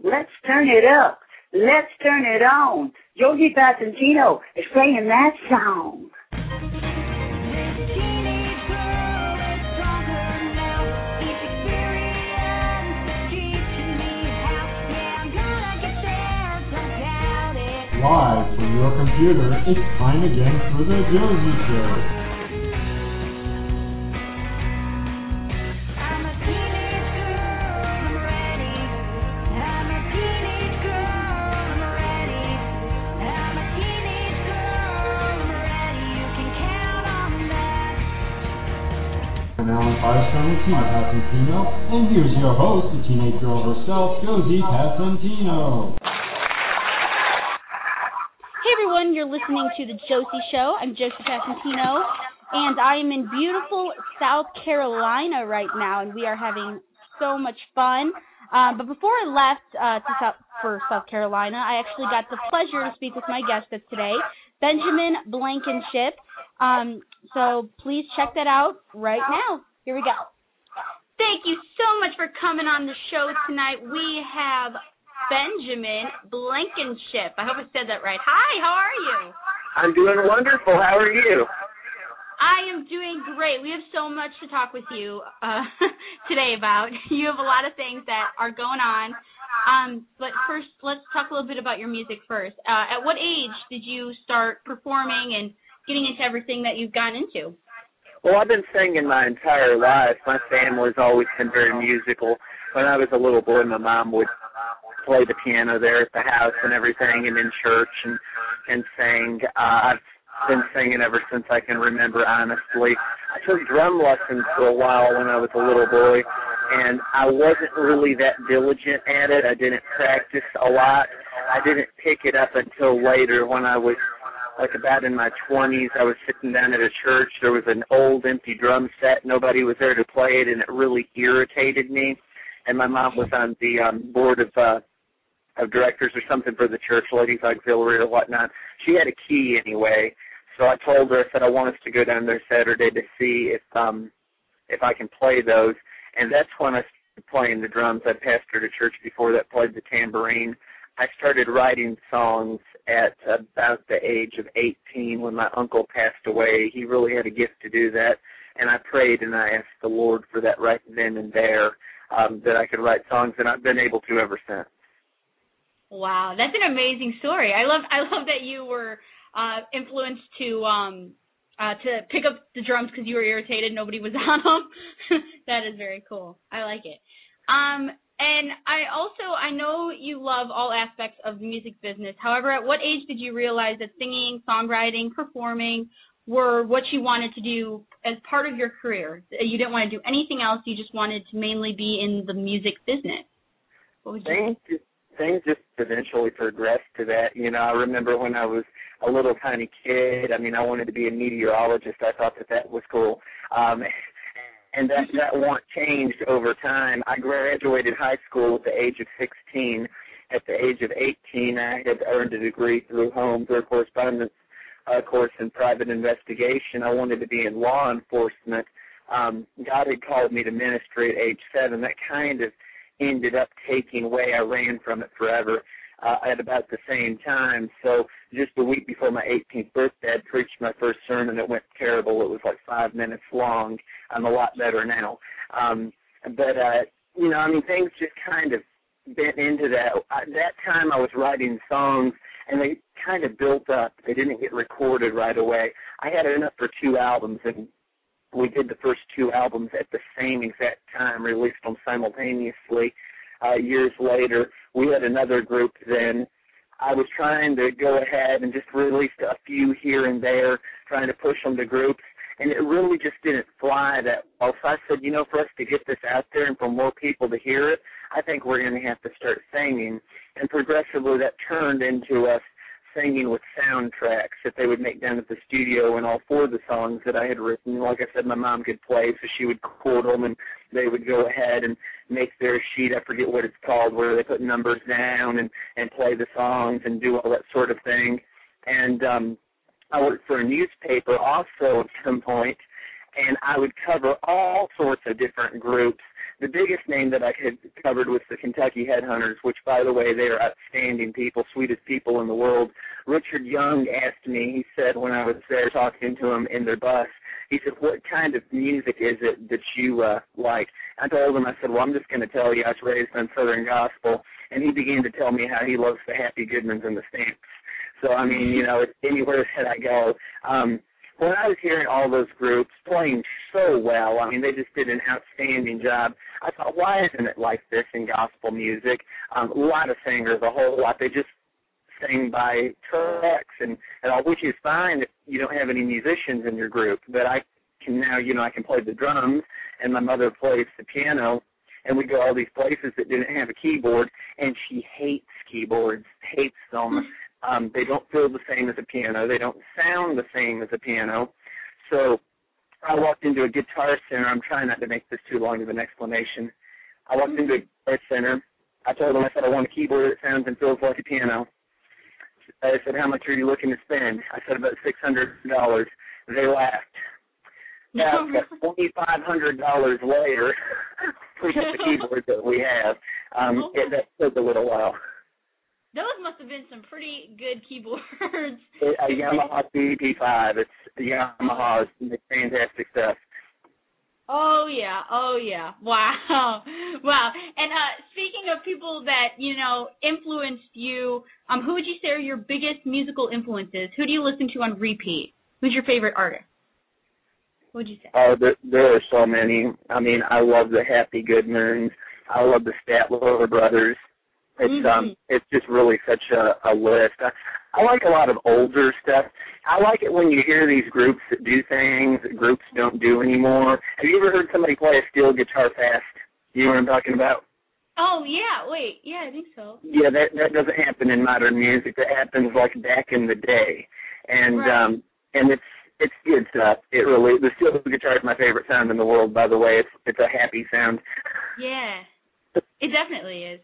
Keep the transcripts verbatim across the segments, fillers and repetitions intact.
Let's turn it up. Let's turn it on. Josie Passantino is playing that song. Live from your computer, it's time again for the Josie Show. Now on five seventeen, Passantino, and here's your host, the teenage girl herself, Josie Passantino. Hey everyone, you're listening to The Josie Show. I'm Josie Passantino, and I am in beautiful South Carolina right now, and we are having so much fun. Um, but before I left uh, to South, for South Carolina, I actually got the pleasure to speak with my guest of today, Benjamin Blankenship. Um, so please check that out right now. Here we go. Thank you so much for coming on the show tonight. We have Benjamin Blankenship. I hope I said that right. Hi, how are you? I'm doing wonderful. How are you? I am doing great. We have so much to talk with you uh, today about. You have a lot of things that are going on. Um, but first, let's talk a little bit about your music first. Uh, at what age did you start performing and getting into everything that you've gotten into? Well, I've been singing my entire life. My family's always been very musical. When I was a little boy, my mom would play the piano there at the house and everything, and in church and and sang. Uh, I've been singing ever since I can remember, honestly. I took drum lessons for a while when I was a little boy, and I wasn't really that diligent at it. I didn't practice a lot. I didn't pick it up until later when I was like about in my twenties. I was sitting down at a church. There was an old empty drum set. Nobody was there to play it, and it really irritated me. And my mom was on the um, board of uh, of directors or something for the church, ladies auxiliary or whatnot. She had a key anyway, so I told her, I said, I want us to go down there Saturday to see if um if I can play those. And that's when I started playing the drums. I pastored a church before that, played the tambourine. I started writing songs at about the age of eighteen when my uncle passed away. He really had a gift to do that, and I prayed and I asked the Lord for that right then and there, um, that I could write songs, and I've been able to ever since. Wow, that's an amazing story. I love I love that you were uh, influenced to um, uh, to pick up the drums because you were irritated nobody was on them. That is very cool. I like it. Um, And I also, I know you love all aspects of the music business. However, at what age did you realize that singing, songwriting, performing were what you wanted to do as part of your career? You didn't want to do anything else. You just wanted to mainly be in the music business. What would you things, just, things just eventually progressed to that. You know, I remember when I was a little tiny kid, I mean, I wanted to be a meteorologist. I thought that that was cool. Um And that, that want changed over time. I graduated high school at the age of sixteen. At the age of eighteen, I had earned a degree through home, through a correspondence uh, course in private investigation. I wanted to be in law enforcement. Um, God had called me to ministry at age seven. That kind of ended up taking away. I ran from it forever. Uh, at about the same time. So just a week before my eighteenth birthday, I preached my first sermon. It went terrible. It was like five minutes long. I'm a lot better now. Um, but, uh, you know, I mean, things just kind of bent into that. At that time I was writing songs, and they kind of built up. They didn't get recorded right away. I had enough for two albums, and we did the first two albums at the same exact time, released them simultaneously. Uh, years later, we had another group then. I was trying to go ahead and just release a few here and there, trying to push them to groups, and it really just didn't fly that well. So I said, you know, for us to get this out there and for more people to hear it, I think we're going to have to start singing. And progressively that turned into us singing with soundtracks that they would make down at the studio, and all four of the songs that I had written, like I said, my mom could play, so she would quote them, and they would go ahead and make their sheet, I forget what it's called, where they put numbers down and, and play the songs and do all that sort of thing. And um, I worked for a newspaper also at some point, and I would cover all sorts of different groups the biggest name that I had covered was the Kentucky Headhunters, which, by the way, they are outstanding people, sweetest people in the world. Richard Young asked me, he said when I was there talking to him in their bus, he said, what kind of music is it that you uh, like? I told him, I said, well, I'm just going to tell you I was raised on Southern Gospel, and he began to tell me how he loves the Happy Goodmans and the Stamps. So, I mean, you know, anywhere that I go. Um, when I was hearing all those groups playing so well, I mean, they just did an outstanding job. I thought, why isn't it like this in gospel music? Um, a lot of singers, a whole lot, they just sing by tracks and, and all, which is fine if you don't have any musicians in your group. But I can now, you know, I can play the drums, and my mother plays the piano, and we go all these places that didn't have a keyboard, and she hates keyboards, hates them. Um, they don't feel the same as a piano. They don't sound the same as a piano. So I walked into a Guitar Center. I'm trying not to make this too long of an explanation. I walked into a Guitar Center. I told them, I said, I want a keyboard that sounds and feels like a piano. I said, how much are you looking to spend? I said, about six hundred dollars. They laughed. Now, twenty-five hundred dollars later, we got the keyboard that we have. Um, it, that took a little while. Those must have been some pretty good keyboards. It, a Yamaha C P five. It's Yamaha. It's fantastic stuff. Oh, yeah. Oh, yeah. Wow. Wow. And uh, speaking of people that, you know, influenced you, um, who would you say are your biggest musical influences? Who do you listen to on repeat? Who's your favorite artist? What would you say? Oh, there, there are so many. I mean, I love the Happy Goodmans. I love the Statler Brothers. It's mm-hmm. um, it's just really such a, a list. I, I like a lot of older stuff. I like it when you hear these groups that do things that groups don't do anymore. Have you ever heard somebody play a steel guitar fast? You know what I'm talking about? Oh, yeah. Wait. Yeah, I think so. Yeah, that that doesn't happen in modern music. That happens like back in the day. And right. um, and it's it's good stuff. It really the steel guitar is my favorite sound in the world. By the way, it's it's a happy sound. Yeah, it definitely is.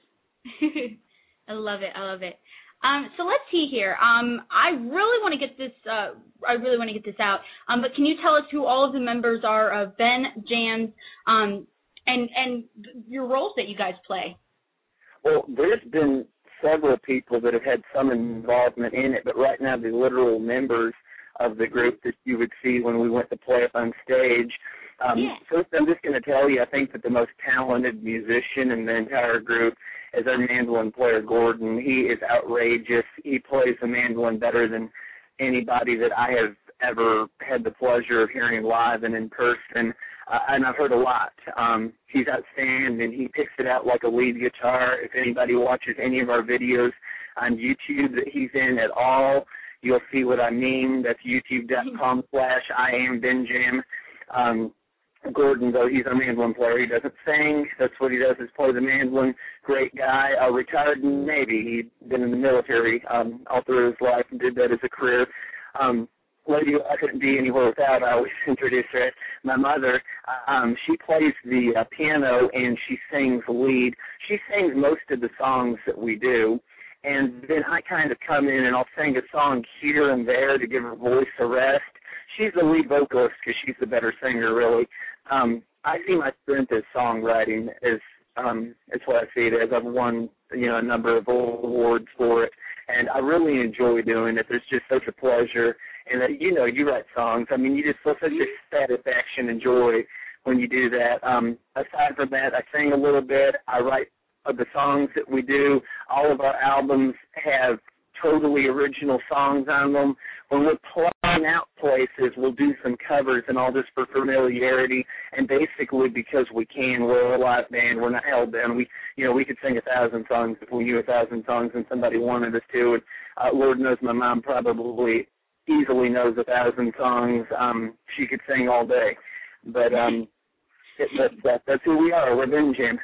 I love it. I love it. Um, so let's see here. Um, I really want to get this. Uh, I really want to get this out. Um, but can you tell us who all of the members are of Ben Jams, um, and and your roles that you guys play? Well, there's been several people that have had some involvement in it, but right now the literal members of the group that you would see when we went to play up on stage. Um, yeah. First, I'm just going to tell you, I think that the most talented musician in the entire group is our mandolin player, Gordon. He is outrageous. He plays the mandolin better than anybody that I have ever had the pleasure of hearing live and in person, uh, and I've heard a lot. Um, he's outstanding. He picks it out like a lead guitar. If anybody watches any of our videos on YouTube that he's in at all, you'll see what I mean. That's youtube.com slash I am Ben Jam. Um, Gordon, though, he's a mandolin player. He doesn't sing. That's what he does is play the mandolin. Great guy. Uh, retired in the Navy. He'd been in the military um, all through his life and did that as a career. Um, lady I couldn't be anywhere without, I always introduce her. My mother, um, she plays the uh, piano and she sings lead. She sings most of the songs that we do. And then I kind of come in and I'll sing a song here and there to give her voice a rest. She's the lead vocalist because she's the better singer, really. Um, I see my strength as songwriting. As um, it's what I see it as. I've won, you know, a number of awards for it, and I really enjoy doing it. There's just such a pleasure, and that you know, you write songs. I mean, you just feel such a satisfaction and joy when you do that. Um, aside from that, I sing a little bit. I write uh, the songs that we do. All of our albums have totally original songs on them. When we're playing out places, we'll do some covers and all this for familiarity, and basically because we can. We're a live band. We're not held down. We, you know, we could sing a thousand songs if we knew a thousand songs and somebody wanted us to. And uh, Lord knows my mom probably easily knows a thousand songs. Um, she could sing all day. But um, it, that, that, that's who we are. We're Ben Jam.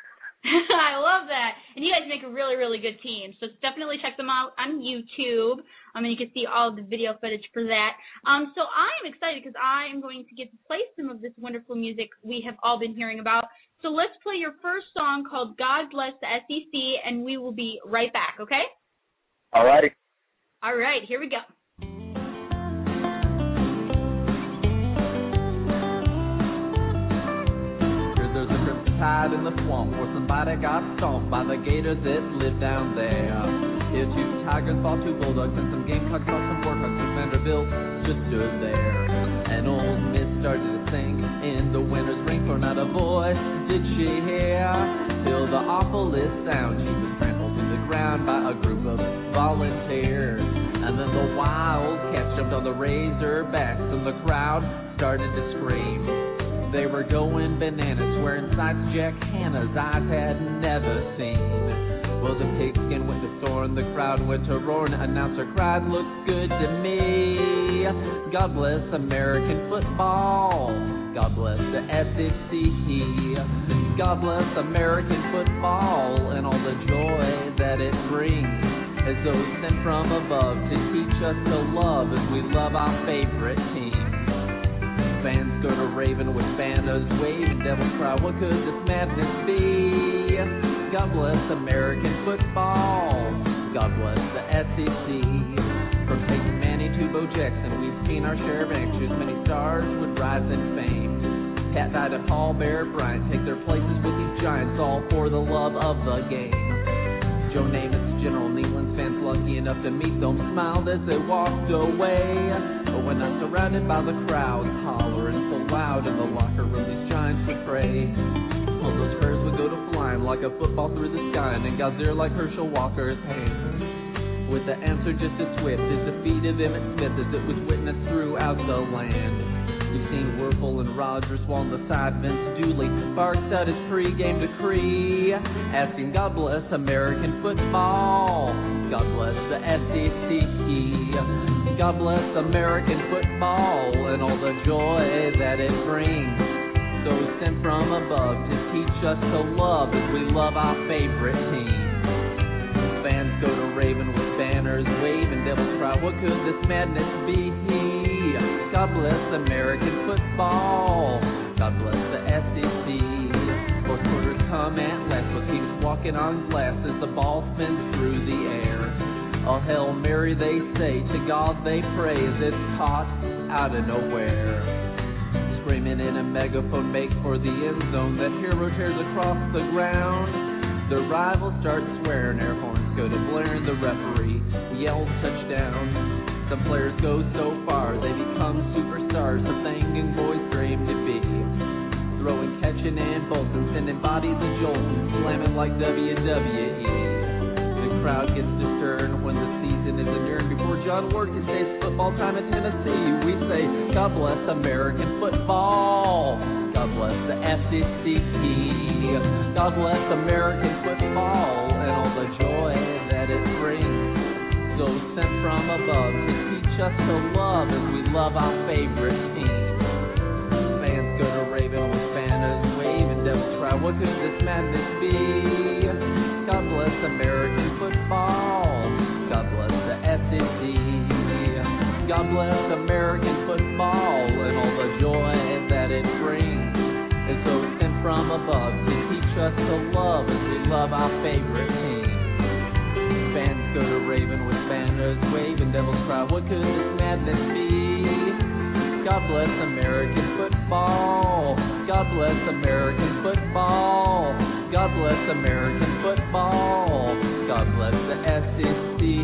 I love that. And you guys make a really, really good team. So definitely check them out on YouTube. Um, and you can see all of the video footage for that. Um, so I am excited because I am going to get to play some of this wonderful music we have all been hearing about. So let's play your first song called God Bless the S E C, and we will be right back, okay? All righty. All right, here we go. There's a hide in the swamp where somebody got stomped by the gators that live down there. Here two tigers fought two bulldogs and some gamecocks fought some warthogs, but Vanderbilt just stood there. An old mist started to sink in the winter's rain, for not a voice did she hear, till the awfulest sound she was trampled to the ground by a group of volunteers. And then the wildcats jumped on the razorbacks and the crowd started to scream. They were going bananas, wearing sights Jack Hanna's eyes had never seen. Well, the pigskin went to soar and the crowd went to roar, and the announcer cried, "Looks good to me. God bless American football. God bless the S E C. God bless American football and all the joy that it brings, as those sent from above to teach us to love as we love our favorite team." Fans go to raving with banners waving, devils cry, "What could this madness be?" God bless American football. God bless the S E C. From Peyton Manning to Bo Jackson, we've seen our share of actions. Many stars would rise in fame. Pat Dye and Paul Bear Bryant take their places with these giants, all for the love of the game. Joe Namath, General Neyland's fans lucky enough to meet them, smiled as they walked away. But when I'm surrounded by the crowd, hollering so loud in the locker room, these giants would pray. All those prayers would go to flying like a football through the sky, and in God's ear like Herschel Walker's hands. With the answer just as swift as the feet of Emmitt Smith, as it was witnessed throughout the land. We've seen Werfel and Rogers while on the side, Vince Dooley barks out his pregame decree, asking God bless American football. God bless the S E C. God bless American football and all the joy that it brings. Those sent from above to teach us to love as we love our favorite team. Fans go to raving with banners waving, devils cry, "What could this madness be?" God bless American football. God bless the S E C. Fourth quarters come at last with teams walking on glass as the ball spins through the air. A Hail Mary they say, to God they pray as it's caught out of nowhere. Screaming in a megaphone, make for the end zone. That hero tears across the ground. The rivals start swearing, air horns go to blaring. The referee yells touchdown. Some players go so far, they become superstars, the thing young boys dream to be. Throwing, catching, and bolting, sending bodies a jolting, slamming like W W E. The crowd gets disturbed when the season is adjourned. Before John Ward can say it's football time in Tennessee, we say, God bless American football. God bless the S E C. God bless American football and all the joy that it brings. Those sent from above to teach us to love as we love our favorite team. Fans go to raving with banners waving, devils cry, "What could this madness be?" God bless American football. God bless the S E C. God bless American football and all the joy that it brings. It's those sent from above to teach us to love as we love our favorite team. Fans go to raving with banners waving, devils cry, "What could this madness be?" God bless American football. God bless American football. God bless American football. God bless the S E C.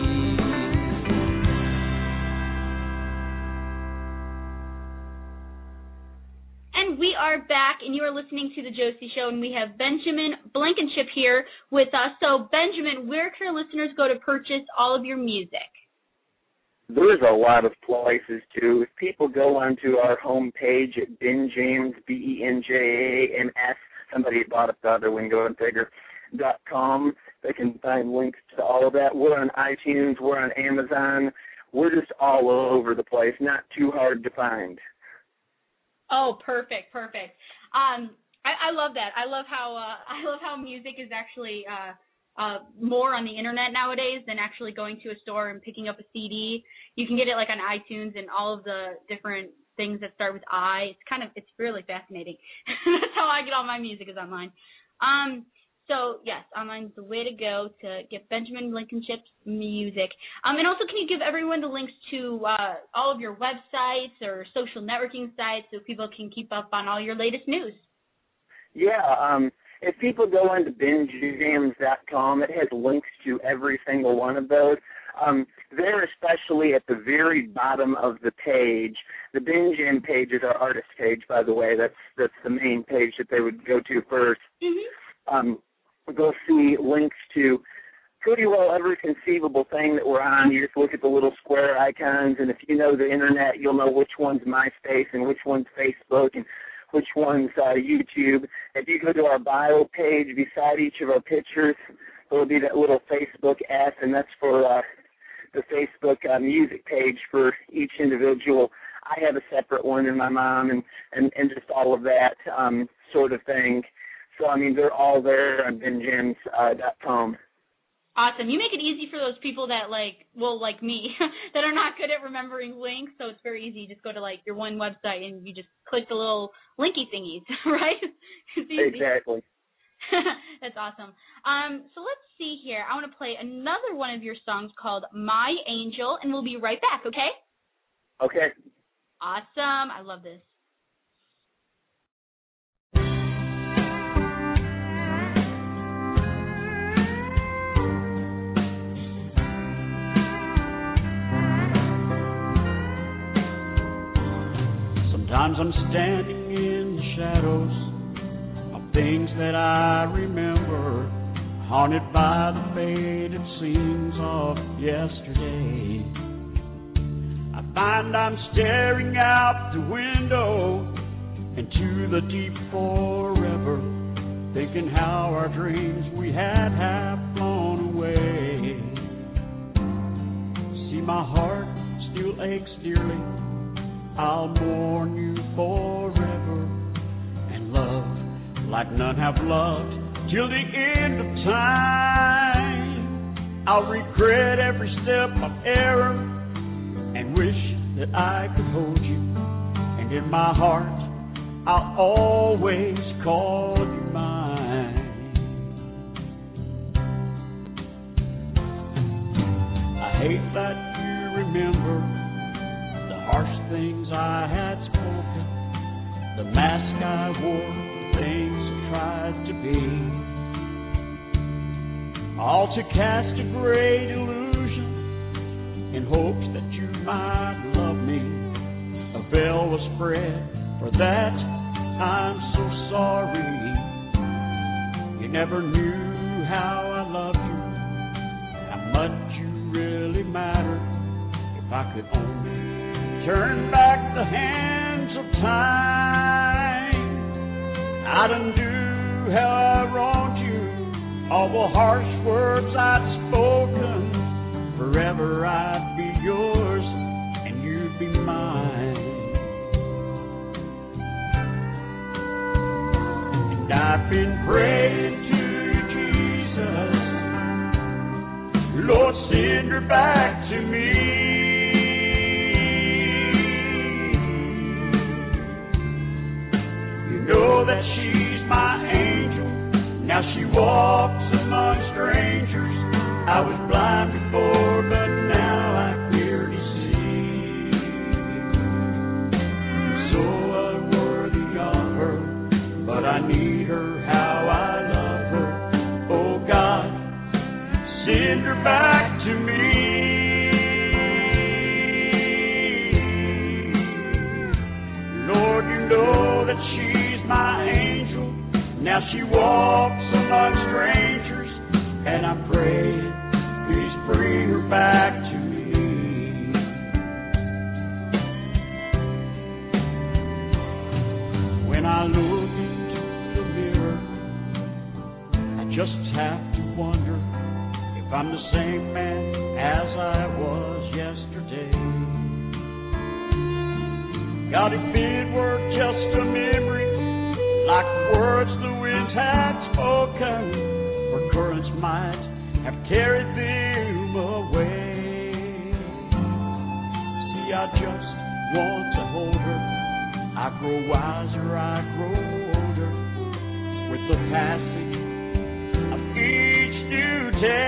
And we are back, and you are listening to The Josie Show, and we have Benjamin Blankenship here with us. So, Benjamin, where can our listeners go to purchase all of your music? There's a lot of places, too. If people go onto our homepage at Ben James, B E N J A M S, somebody bought up the other one, go and figure, dot com, they can find links to all of that. We're on iTunes, we're on Amazon. We're just all over the place, not too hard to find. Oh, perfect, perfect. Um, I, I love that. I love how uh, I love how music is actually uh, uh, more on the internet nowadays than actually going to a store and picking up a C D. You can get it like on iTunes and all of the different things that start with I. It's kind of it's really fascinating. That's how I get all my music is online. Um, so yes, online's the way to go to get Benjamin Blankenship's music. Um, and also, can you give everyone the links to uh, all of your websites or social networking sites so people can keep up on all your latest news? Yeah, um, if people go into binge jams dot com, it has links to every single one of those. Um, they're especially at the very bottom of the page. The Binge Jam page is our artist page, by the way. That's that's the main page that they would go to first. Mm-hmm. Um, they'll see links to pretty well every conceivable thing that we're on. You just look at the little square icons, and if you know the internet, you'll know which one's MySpace and which one's Facebook and which one's uh, YouTube. If you go to our bio page beside each of our pictures, there'll be that little Facebook S, and that's for uh, the Facebook uh, music page for each individual. I have a separate one, and my mom, and, and, and just all of that um, sort of thing. So, I mean, they're all there on binge jams dot com. Awesome. You make it easy for those people that, like, well, like me, that are not good at remembering links, so it's very easy. You just go to, like, your one website and you just click the little linky thingies, right? It's easy. Exactly. That's awesome. Um, so let's see here. I want to play another one of your songs called My Angel, and we'll be right back, okay? Okay. Awesome. I love this. Sometimes I'm standing in the shadows of things that I remember, haunted by the faded scenes of yesterday. I find I'm staring out the window into the deep forever, thinking how our dreams we had have flown away. See, my heart still aches dearly. I'll mourn you forever, and love like none have loved till the end of time. I'll regret every step of error and wish that I could hold you, and in my heart I'll always call you mine. I hate that you remember harsh things I had spoken, the mask I wore, the things I tried to be, all to cast a great illusion in hopes that you might love me. A veil was spread, for that I'm so sorry. You never knew how I loved you, how much you really mattered. If I could only turn back the hands of time, I'd undo how I wronged you, all the harsh words I'd spoken. Forever I'd be yours and you'd be mine. And I've been praying to Jesus, Lord, send her back to me. Know that she's my angel. Now she walks among strangers. I was blind before, but now I clearly see. So unworthy of her, but I need her how I love her. Oh God, send her back to me. Lord, you know that she my angel, now she walks among strangers, and I pray, please bring her back to me. When I look into the mirror, I just have to wonder if I'm the same man as I was yesterday. God, if it were just a memory, like words the winds had spoken, where currents might have carried them away. See, I just want to hold her. I grow wiser, I grow older, with the passing of each new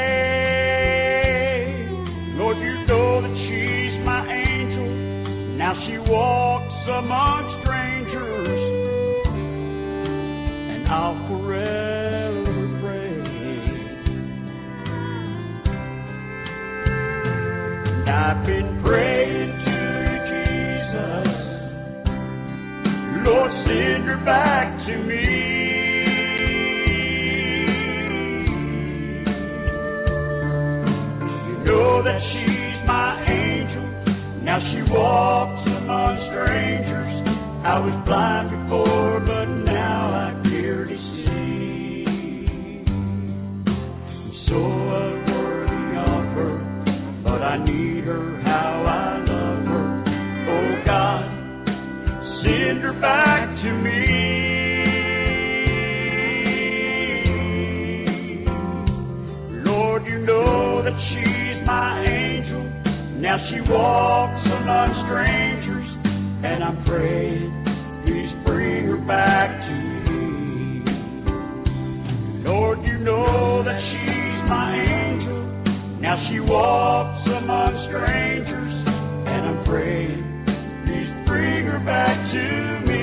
day. Lord, you know that she's my angel. Now she walks among strangers. I'll And I've been praying to you, Jesus. Lord, send her back to me. You know that she's my angel. Now she walks among strangers. I was blind before, but now I clearly see. I'm so unworthy of her, but I need her how I love her. Oh God, send her back to me. Lord, you know that she's my angel. Now she walks among strangers, and I'm praying, please bring her back to me. Lord, you know that she's my angel. Now she walks among strangers, and I'm praying, please bring her back to me.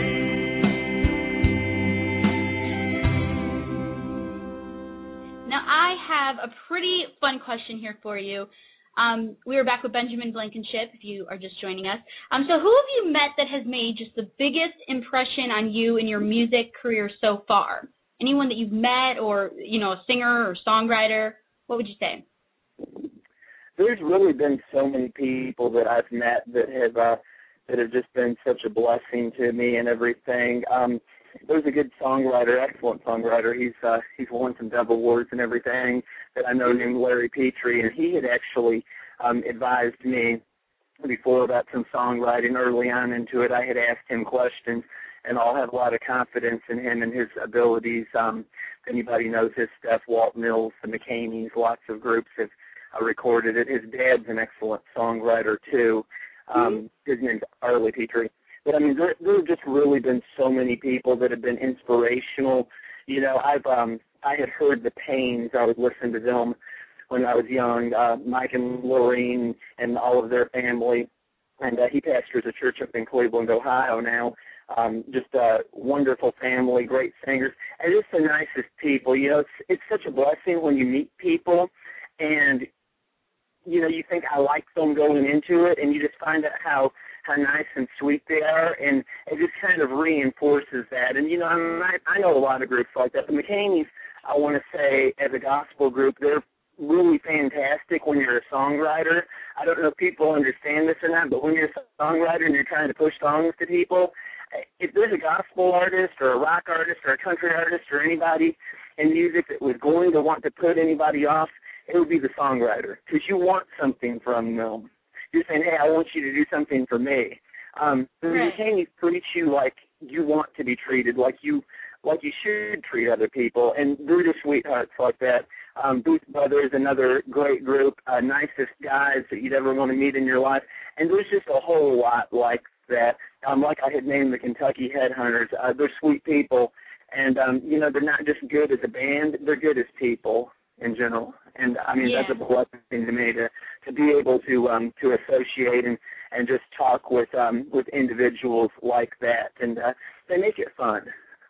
Now, I have a pretty fun question here for you. Um, we are back with Benjamin Blankenship, if you are just joining us. Um, so who have you met that has made just the biggest impression on you in your music career so far? Anyone that you've met, or, you know, a singer or songwriter? What would you say? There's really been so many people that I've met that have uh, that have just been such a blessing to me and everything. Um, there's a good songwriter, excellent songwriter. He's uh, he's won some Dove Awards and everything that I know, named Larry Petrie, and he had actually um, advised me before about some songwriting early on into it. I had asked him questions, and I'll have a lot of confidence in him and his abilities. Um, if anybody knows his stuff, Walt Mills, the McCaneys, lots of groups have uh, recorded it. His dad's an excellent songwriter, too. Um, his name's Arlie Petrie. But, I mean, there, there have just really been so many people that have been inspirational. You know, I've um, I had heard the Pains. I would listen to them when I was young, uh, Mike and Lorraine and all of their family. And uh, he pastors a church up in Cleveland, Ohio now. Um, just a wonderful family, great singers, and just the nicest people. You know, it's it's such a blessing when you meet people and, you know, you think I like them going into it, and you just find out how, how nice and sweet they are, and it just kind of reinforces that. And, you know, I, I know a lot of groups like that. The McCaneys, I want to say, as a gospel group, they're really fantastic when you're a songwriter. I don't know if people understand this or not, but when you're a songwriter and you're trying to push songs to people, if there's a gospel artist or a rock artist or a country artist or anybody in music that was going to want to put anybody off, it would be the songwriter, because you want something from them. You're saying, hey, I want you to do something for me. Um, right. The McCaneys treat you like you want to be treated, like you like you should treat other people, and they're just sweethearts like that. Um, Booth Brothers, another great group, uh, nicest guys that you'd ever want to meet in your life, and there's just a whole lot like that. Um, like I had named the Kentucky Headhunters, uh, they're sweet people, and, um, you know, they're not just good as a band, they're good as people in general. And, I mean, yeah. that's a blessing to me to, to be able to um, to associate and, and just talk with um, with individuals like that, and uh, they make it fun.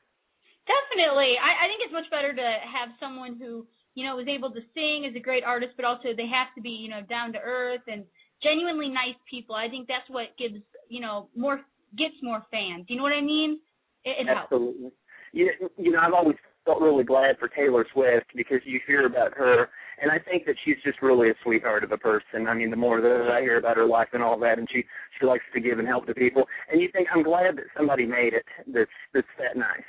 Definitely. I, I think it's much better to have someone who, you know, is able to sing, is a great artist, but also they have to be, you know, down to earth and genuinely nice people. I think that's what gives, you know, more gets more fans. You know what I mean? It, it Absolutely. helps. You, you know, I've always felt really glad for Taylor Swift because you hear about her, and I think that she's just really a sweetheart of a person. I mean, the more that I hear about her life and all that, and she, she likes to give and help to people, and you think, I'm glad that somebody made it that's that's that nice.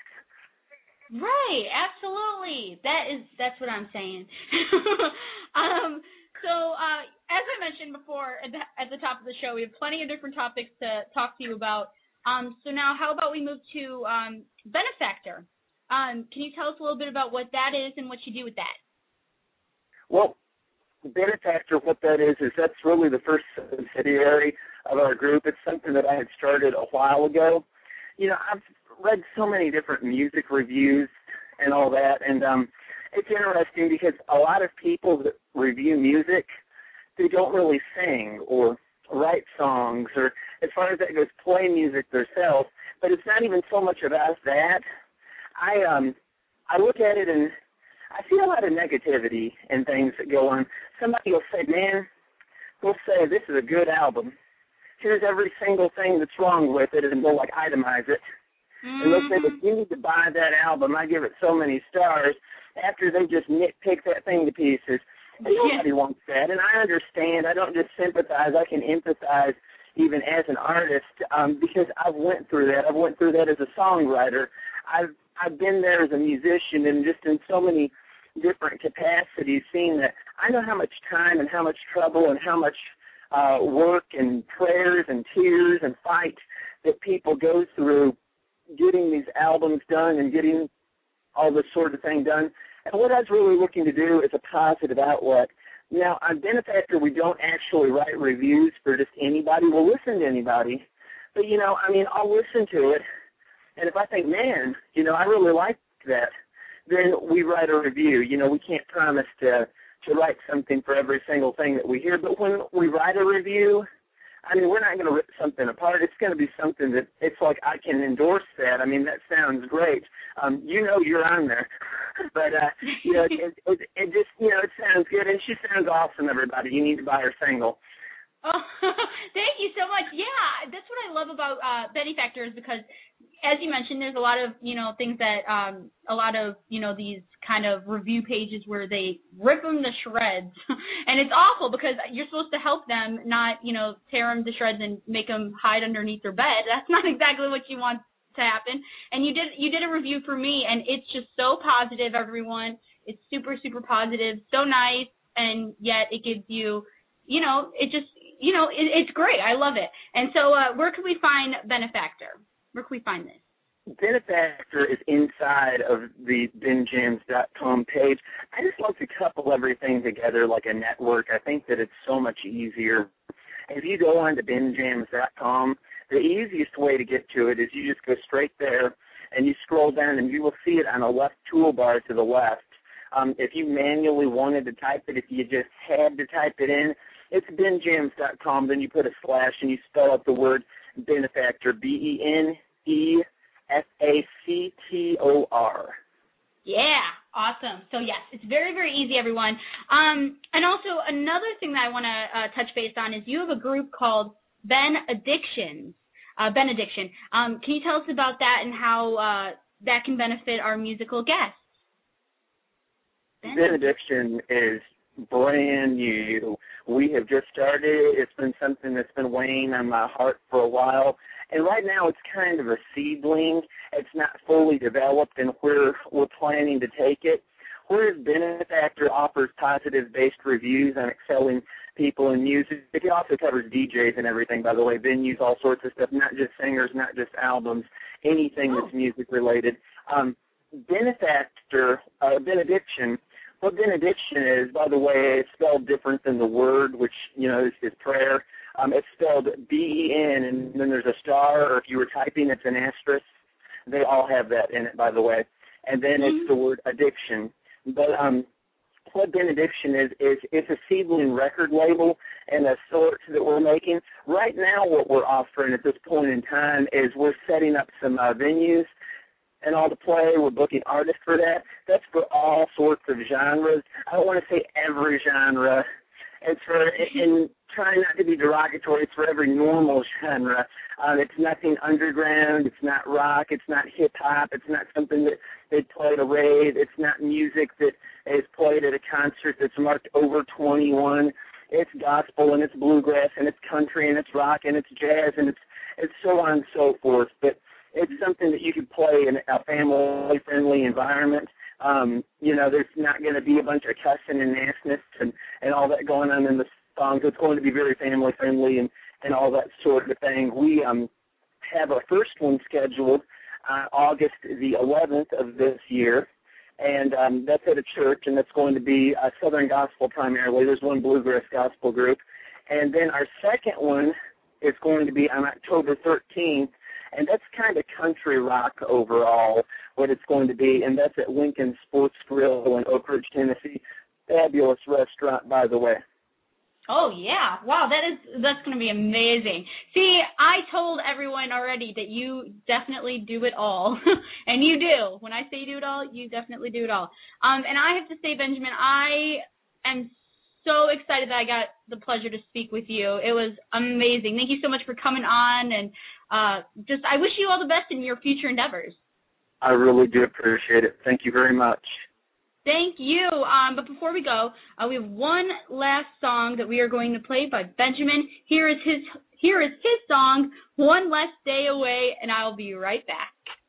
Right, absolutely. That is that's what I'm saying. um, so uh, as I mentioned before at the, at the top of the show, we have plenty of different topics to talk to you about. Um, so now how about we move to um, Benefactor? Um, can you tell us a little bit about what that is and what you do with that? Well, Benefactor, what that is, is that's really the first subsidiary of our group. It's something that I had started a while ago. You know, I've read so many different music reviews and all that, and um, it's interesting because a lot of people that review music, they don't really sing or write songs, or as far as that goes, play music themselves, but it's not even so much about that. I um I look at it and I see a lot of negativity and things that go on. Somebody will say, man, we'll say, this is a good album. Here's every single thing that's wrong with it, and they'll, like, itemize it. Mm-hmm. And they'll say, but you need to buy that album. I give it so many stars. After they just nitpick that thing to pieces. And nobody yeah. wants that, and I understand. I don't just sympathize. I can empathize even as an artist um, because I've went through that. I've went through that as a songwriter. I've I've been there as a musician and just in so many different capacities, seeing that I know how much time and how much trouble and how much uh, work and prayers and tears and fight that people go through getting these albums done and getting all this sort of thing done. And what I was really looking to do is a positive outlet. Now, on Benefactor, we don't actually write reviews for just anybody. We'll listen to anybody. But, you know, I mean, I'll listen to it. And if I think, man, you know, I really like that, then we write a review. You know, we can't promise to, to write something for every single thing that we hear. But when we write a review, I mean, we're not going to rip something apart. It's going to be something that it's like I can endorse that. I mean, that sounds great. Um, you know you're on there. But, uh, you know, it, it, it just, you know, it sounds good. And she sounds awesome, everybody. You need to buy her single. Oh, thank you so much. Yeah, that's what I love about uh, Benefactor is because, as you mentioned, there's a lot of, you know, things that, um, a lot of, you know, these kind of review pages where they rip them to shreds. And it's awful because you're supposed to help them, not, you know, tear them to shreds and make them hide underneath their bed. That's not exactly what you want to happen. And you did you did a review for me, and it's just so positive, everyone. It's super, super positive, so nice, and yet it gives you, you know, it just, you know, it, it's great. I love it. And so uh, where can we find Benefactor? Where can we find this? Benefactor is inside of the ben jams dot com page. I just like to couple everything together like a network. I think that it's so much easier. If you go on to ben jams dot com, the easiest way to get to it is you just go straight there and you scroll down and you will see it on the left toolbar to the left. Um, if you manually wanted to type it, if you just had to type it in, it's ben jams dot com. Then you put a slash and you spell out the word Benefactor, B E N E F A C T O R. Yeah, awesome. So, yes, it's very, very easy, everyone. Um, and also, another thing that I want to uh, touch base on is you have a group called Benediction. Uh, Benediction. Um, can you tell us about that and how uh, that can benefit our musical guests? Benediction is brand new. We have just started. It's been something that's been weighing on my heart for a while. And right now it's kind of a seedling. It's not fully developed, and we're, we're planning to take it. Whereas Benefactor offers positive-based reviews on excelling people in music. It also covers D Js and everything, by the way, venues, all sorts of stuff, not just singers, not just albums, anything that's music-related. Um, Benefactor, uh, Benediction, what benediction is, by the way, it's spelled different than the word, which, you know, is, is prayer. Um, it's spelled B E N, and then there's a star, or if you were typing, it's an asterisk. They all have that in it, by the way. And then mm-hmm. it's the word addiction. But um, what Benediction is, is it's a seedling record label and a sort that we're making. Right now what we're offering at this point in time is we're setting up some uh, venues and all to play. We're booking artists for that. That's for all sorts of genres. I don't want to say every genre. It's for, and trying not to be derogatory, it's for every normal genre. Um, it's nothing underground. It's not rock. It's not hip-hop. It's not something that they play at a rave. It's not music that is played at a concert that's marked over twenty-one. It's gospel, and it's bluegrass, and it's country, and it's rock, and it's jazz, and it's it's so on and so forth. But it's something that you could play in a family-friendly environment. Um, you know, there's not going to be a bunch of cussing and nastiness and, and all that going on in the songs. It's going to be very family-friendly and, and all that sort of thing. We um, have our first one scheduled uh, August the eleventh of this year, and um, that's at a church, and that's going to be uh, Southern Gospel primarily. There's one bluegrass gospel group. And then our second one is going to be on October thirteenth, and that's kind of country rock overall, what it's going to be, and that's at Lincoln Sports Grill in Oak Ridge, Tennessee. Fabulous restaurant, by the way. Oh, yeah. Wow, that is, that's going to be amazing. See, I told everyone already that you definitely do it all, and you do. When I say you do it all, you definitely do it all. Um, and I have to say, Benjamin, I am so excited that I got the pleasure to speak with you. It was amazing. Thank you so much for coming on, and uh, just I wish you all the best in your future endeavors. I really do appreciate it. Thank you very much. Thank you. Um, but before we go, uh, we have one last song that we are going to play by Benjamin. Here is his here is his song, One Less Day Away, and I'll be right back.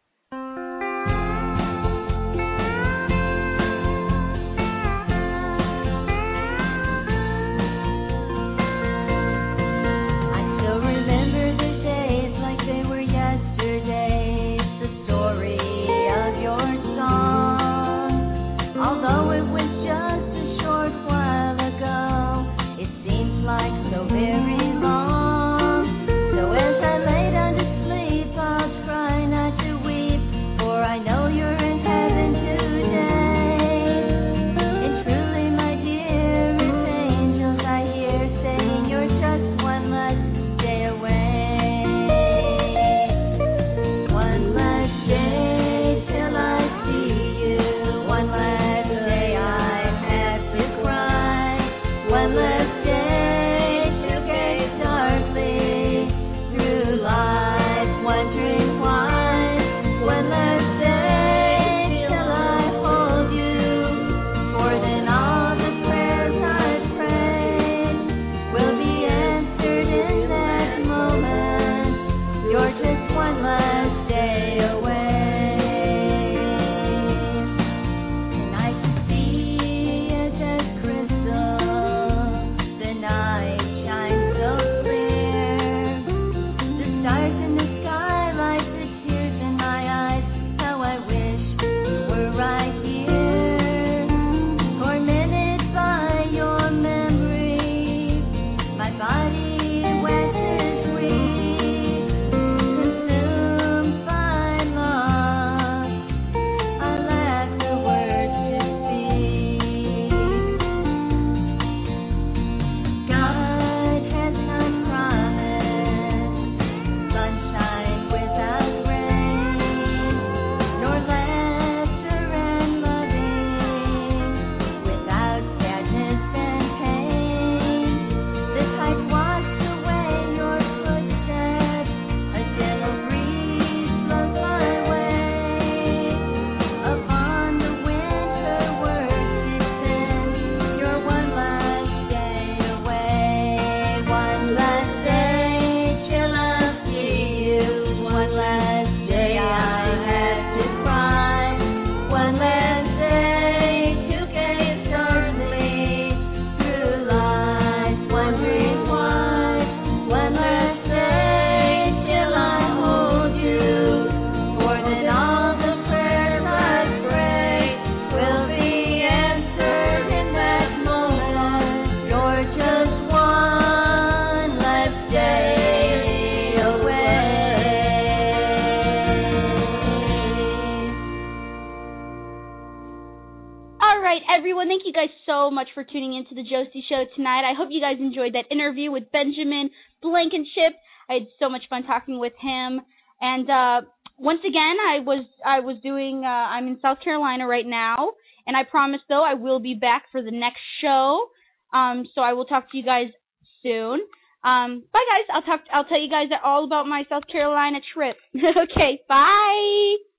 Everyone, thank you guys so much for tuning into the Josie Show tonight. I hope you guys enjoyed that interview with Benjamin Blankenship. I had so much fun talking with him. And uh, once again, I was I was doing. Uh, I'm in South Carolina right now, and I promise though I will be back for the next show. Um, so I will talk to you guys soon. Um, bye guys. I'll talk. I'll tell you guys all about my South Carolina trip. Okay. Bye.